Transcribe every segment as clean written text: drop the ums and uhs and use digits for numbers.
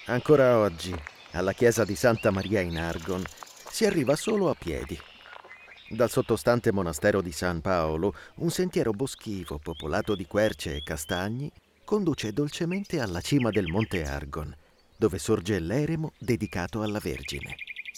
Ancora oggi, alla chiesa di Santa Maria in Argon, si arriva solo a piedi. Dal sottostante monastero di San Paolo, un sentiero boschivo popolato di querce e castagni conduce dolcemente alla cima del Monte Argon, dove sorge l'eremo dedicato alla Vergine.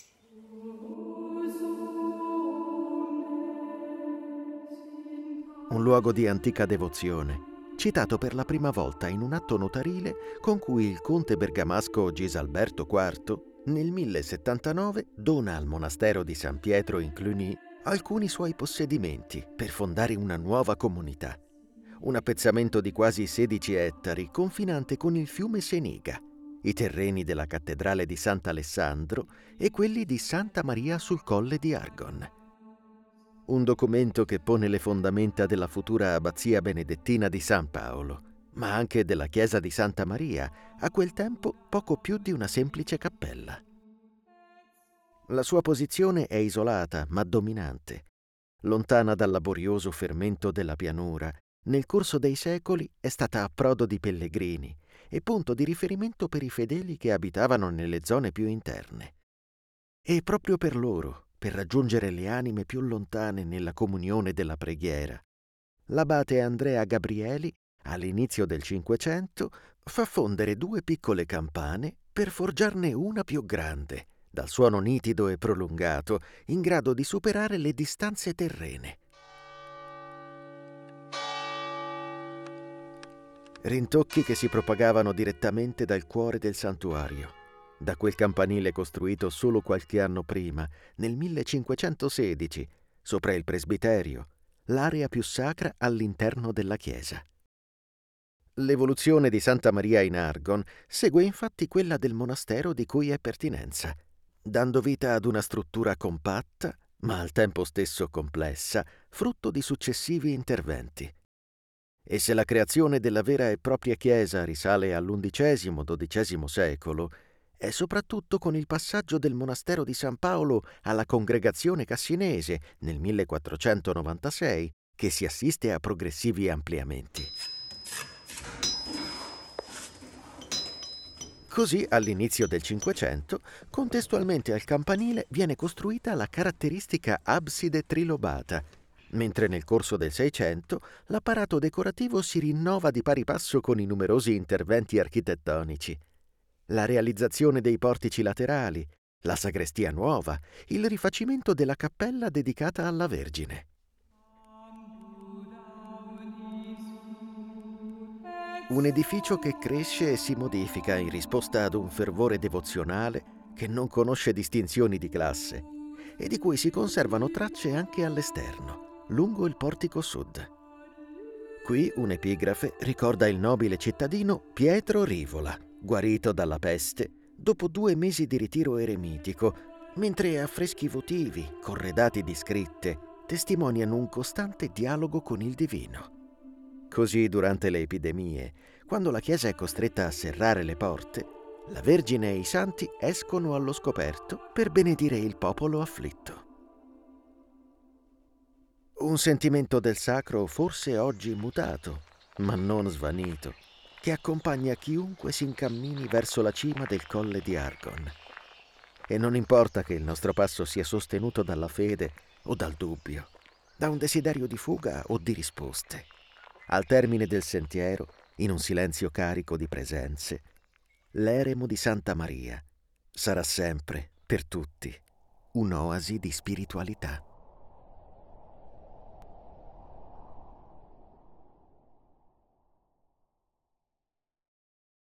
Un luogo di antica devozione, citato per la prima volta in un atto notarile con cui il conte bergamasco Gisalberto IV, nel 1079, dona al monastero di San Pietro in Cluny alcuni suoi possedimenti per fondare una nuova comunità. Un appezzamento di quasi 16 ettari confinante con il fiume Seniga, i terreni della cattedrale di Sant'Alessandro e quelli di Santa Maria sul Colle di Argon. Un documento che pone le fondamenta della futura abbazia benedettina di San Paolo, ma anche della chiesa di Santa Maria, a quel tempo poco più di una semplice cappella. La sua posizione è isolata ma dominante. Lontana dal laborioso fermento della pianura, nel corso dei secoli è stata approdo di pellegrini e punto di riferimento per i fedeli che abitavano nelle zone più interne. E proprio per loro, per raggiungere le anime più lontane nella comunione della preghiera, l'abate Andrea Gabrieli, all'inizio del Cinquecento, fa fondere 2 piccole campane per forgiarne una più grande, dal suono nitido e prolungato, in grado di superare le distanze terrene. Rintocchi che si propagavano direttamente dal cuore del santuario, da quel campanile costruito solo qualche anno prima, nel 1516, sopra il presbiterio, l'area più sacra all'interno della chiesa. L'evoluzione di Santa Maria in Argon segue infatti quella del monastero di cui è pertinenza, dando vita ad una struttura compatta, ma al tempo stesso complessa, frutto di successivi interventi. E se la creazione della vera e propria Chiesa risale all'undicesimo-dodicesimo secolo, è soprattutto con il passaggio del monastero di San Paolo alla congregazione cassinese nel 1496 che si assiste a progressivi ampliamenti. Così, all'inizio del Cinquecento, contestualmente al campanile viene costruita la caratteristica abside trilobata, mentre nel corso del Seicento l'apparato decorativo si rinnova di pari passo con i numerosi interventi architettonici. La realizzazione dei portici laterali, la sagrestia nuova, il rifacimento della cappella dedicata alla Vergine. Un edificio che cresce e si modifica in risposta ad un fervore devozionale che non conosce distinzioni di classe e di cui si conservano tracce anche all'esterno, lungo il portico sud. Qui un'epigrafe ricorda il nobile cittadino Pietro Rivola, guarito dalla peste dopo 2 mesi di ritiro eremitico, mentre affreschi votivi, corredati di scritte, testimoniano un costante dialogo con il divino. Così, durante le epidemie, quando la Chiesa è costretta a serrare le porte, la Vergine e i santi escono allo scoperto per benedire il popolo afflitto. Un sentimento del sacro forse oggi mutato, ma non svanito, che accompagna chiunque si incammini verso la cima del Colle di Argon. E non importa che il nostro passo sia sostenuto dalla fede o dal dubbio, da un desiderio di fuga o di risposte. Al termine del sentiero, in un silenzio carico di presenze, l'eremo di Santa Maria sarà sempre, per tutti, un'oasi di spiritualità.